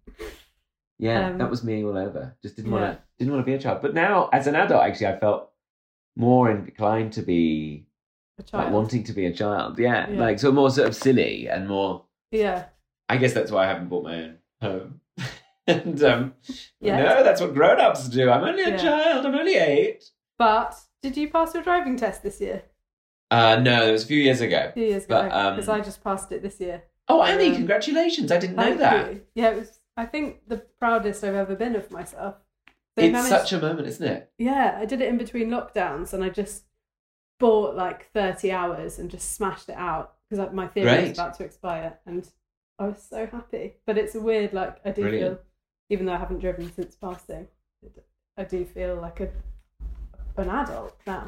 yeah, Um, that was me all over. Just didn't yeah. want to didn't want to be a child. But now, as an adult, actually, I felt more inclined to be A like child. wanting to be a child. Yeah, Yeah. like so more sort of silly and more. Yeah. I guess that's why I haven't bought my own home. and um, Yeah. no, that's what grown-ups do. I'm only a Yeah. child. I'm only eight. But did you pass your driving test this year? Uh, no, it was a few years ago. A few years ago. But, um, Because I just passed it this year. Oh, Annie, Um, congratulations! I didn't know Thank that. you. Yeah, it was, I think, the proudest I've ever been of myself. So I It's managed- such a moment, isn't it? Yeah, I did it in between lockdowns and I just bought like thirty hours and just smashed it out because my theory Great. was about to expire and I was so happy. But it's a weird, like, I do Brilliant. feel, even though I haven't driven since passing, I do feel like a an adult now.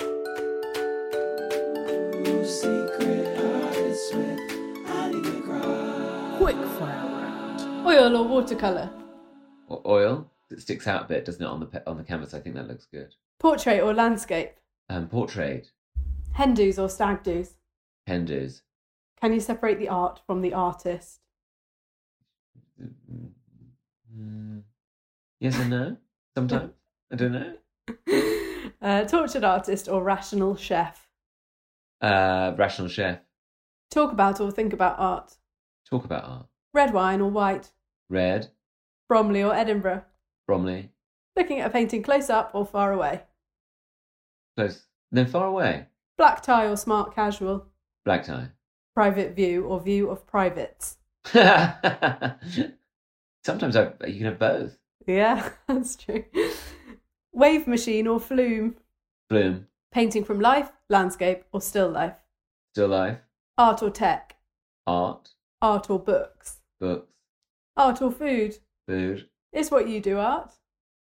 Quick fire round. Oil or watercolour? Or oil. It sticks out a bit, doesn't it, on the pe- on the canvas? I think that looks good. Portrait or landscape? Um, portrait. Hen do's or stag do's? Hen do's. Can you separate the art from the artist? Mm, yes and no. Sometimes I don't know. Uh, tortured artist or rational chef? Uh, rational chef. Talk about or think about art? Talk about art. Red wine or white? Red. Bromley or Edinburgh? Bromley. Looking at a painting close up or far away? Close. No, far away. Black tie or smart casual? Black tie. Private view or view of privates? Sometimes I, you can have both. Yeah, that's true. Wave machine or flume? Bloom. Painting from life, landscape or still life? Still life. Art or tech? Art. Art or books? Books. Art or food? Food. Is what you do art?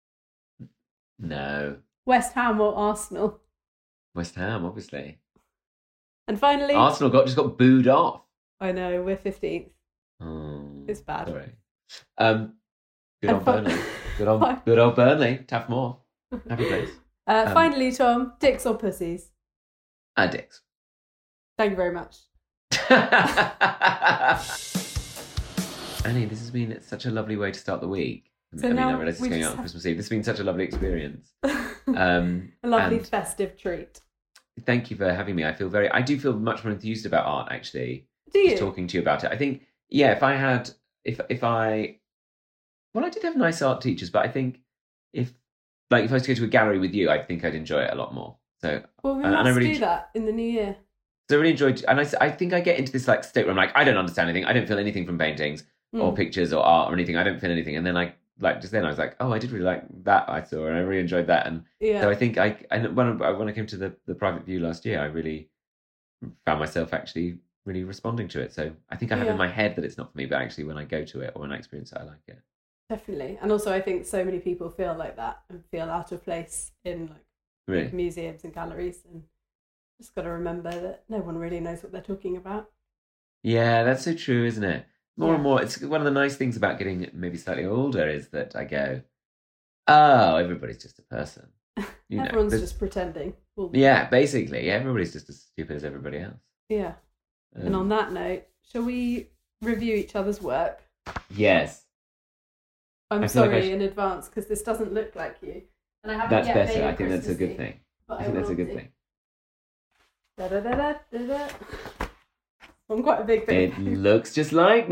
No. West Ham or Arsenal? West Ham, obviously. And finally, Arsenal got just got booed off. I know, we're fifteenth. Oh, It's bad. Sorry. Um, good And old fi- Burnley. Good old, Fi- good old Burnley. Taff Moor. Happy place. Uh, Um, finally, Tom, dicks or pussies? Ah, dicks. Thank you very much. Annie, this has been such a lovely way to start the week. So I mean, I now realise it's we going just out on have- Christmas Eve. This has been such a lovely experience. Um, A lovely and festive treat. thank you for having me. I feel very, I do feel much more enthused about art, actually. Do you? Just talking to you about it. I think, yeah, if I had, if if I, well, I did have nice art teachers, but I think if, like, if I was to go to a gallery with you, I think I'd enjoy it a lot more. So, Well, we and- and I must really- do that in the new year. so I really enjoyed, and I, I think I get into this like state where I'm like, I don't understand anything. I don't feel anything from paintings or Mm. pictures or art or anything. I don't feel anything. And then I, like, just then I was like, oh, I did really like that I saw, and I really enjoyed that. And Yeah. so I think I, and when I, when I came to the, the private view last year, I really found myself actually really responding to it. So I think I have Yeah. in my head that it's not for me, but actually when I go to it or when I experience it, I like it. Definitely. And also, I think so many people feel like that and feel out of place in like Really. museums and galleries. And just got to remember that no one really knows what they're talking about. Yeah, that's so true, isn't it? More Yeah. and more, it's one of the nice things about getting maybe slightly older is that I go, Oh, everybody's just a person. You Everyone's know, just pretending. Well, yeah, basically, everybody's just as stupid as everybody else. Yeah. Um, And on that note, shall we review each other's work? Yes. I'm I feel like sorry I sh- in advance because this doesn't look like you, and I haven't That's yet better. made I think that's a good Christmassy, thing. but I think that's a will good do. thing. Da, da, da, da, da, da. I'm quite a big It baby. looks just like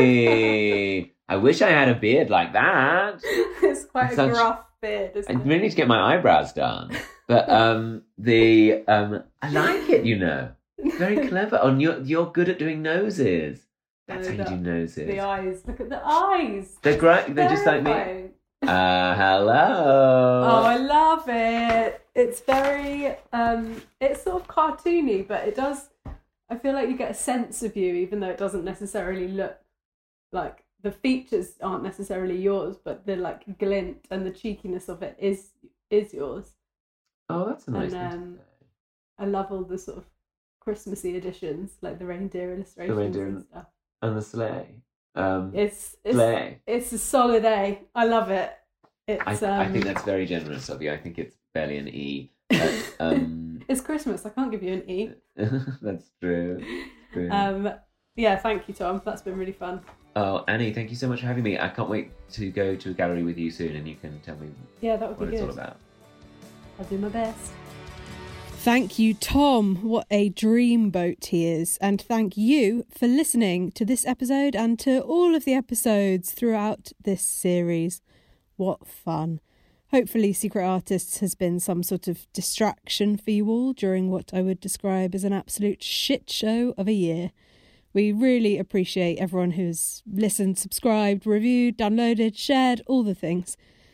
me. I wish I had a beard like that. It's quite It's a such- gruff beard, I isn't it? really need to get my eyebrows done. But um, the um, I like it. You know, very clever. On your, you're good at doing noses. That's No, how you do that- noses. The eyes. Look at the eyes. They're great. They're just like me. Terrifying. Uh, hello. Oh, I love it. It's very, um, it's sort of cartoony, but it does, I feel like you get a sense of you, even though it doesn't necessarily look like, the features aren't necessarily yours, but the like glint and the cheekiness of it is is yours. Oh, that's a nice And, thing to um, say. I love all the sort of Christmassy editions, like the reindeer illustrations reindeer and and- stuff. And the sleigh. Um, It's it's sleigh. it's a solid A. I love it. It's I, um, I think that's very generous of you. I think it's barely an E. But, um, it's Christmas. I can't give you an E. that's true. true. Um, yeah, thank you, Tom. That's been really fun. Oh, Annie, thank you so much for having me. I can't wait to go to a gallery with you soon and you can tell me Yeah, that would what be it's good. all about. I'll do my best. Thank you, Tom. What a dreamboat he is. And thank you for listening to this episode and to all of the episodes throughout this series. What fun. Hopefully Secret Artists has been some sort of distraction for you all during what I would describe as an absolute shit show of a year. We really appreciate everyone who's listened, subscribed, reviewed, downloaded, shared, all the things.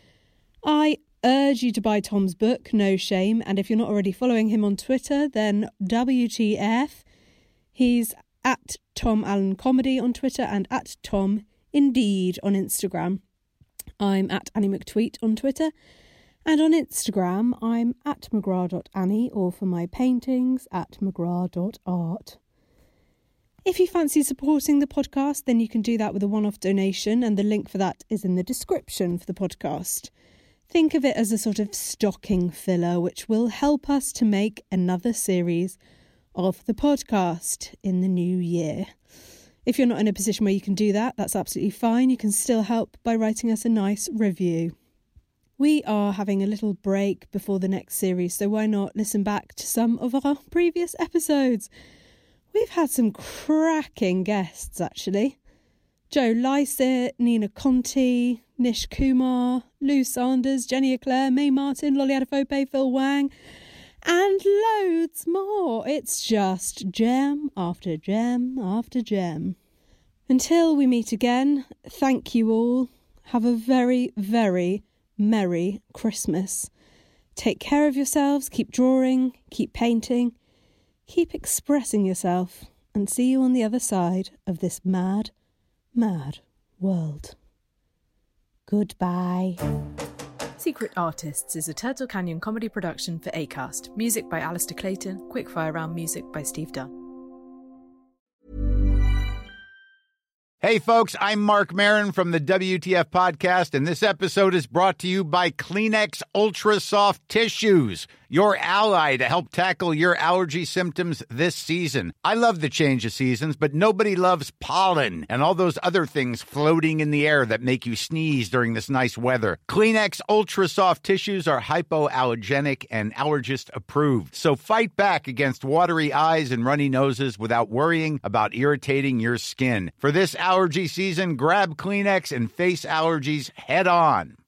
I urge you to buy Tom's book, No Shame, and if you're not already following him on Twitter, then W T F. He's at Tom Allen Comedy on Twitter and at Tom Indeed on Instagram. I'm at Annie McTweet on Twitter, and on Instagram I'm at mcgrath dot annie, or for my paintings at mcgrath dot art. If you fancy supporting the podcast, then you can do that with a one-off donation, and the link for that is in the description for the podcast. Think of it as a sort of stocking filler, which will help us to make another series of the podcast in the new year. If you're not in a position where you can do that, that's absolutely fine. You can still help by writing us a nice review. We are having a little break before the next series, so why not listen back to some of our previous episodes? We've had some cracking guests, actually. Joe Lycett, Nina Conti, Nish Kumar, Lou Sanders, Jenny Eclair, May Martin, Lolly Adefope, Phil Wang, and loads more. It's just gem after gem after gem. Until we meet again, thank you all. Have a very, very Merry Christmas. Take care of yourselves, keep drawing, keep painting, keep expressing yourself, and see you on the other side of this mad, mad world. Goodbye. Secret Artists is a Turtle Canyon comedy production for Acast. Music by Alistair Clayton, Quickfire Round music by Steve Dunn. Hey folks, I'm Mark Maron from the W T F podcast, and this episode is brought to you by Kleenex Ultra Soft Tissues, your ally to help tackle your allergy symptoms this season. I love the change of seasons, but nobody loves pollen and all those other things floating in the air that make you sneeze during this nice weather. Kleenex Ultra Soft Tissues are hypoallergenic and allergist approved, so fight back against watery eyes and runny noses without worrying about irritating your skin. For this allergy season, grab Kleenex and face allergies head on.